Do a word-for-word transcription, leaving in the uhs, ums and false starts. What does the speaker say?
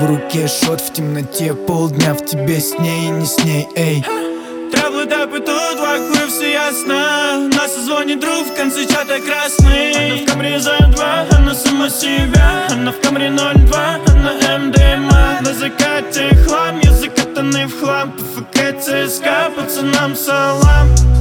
в руке шот, в темноте полдня, в тебе с ней и не с ней, эй. Траблы тапы тут, вокруг все ясно. Нас звонит друг в конце чата красный. Она в камере за два, она сама себя. Она в камере ноль два, она эм дэ эм а. На закате хлам, я закатанный в хлам. ПФК, ЦСКА, пацанам салам.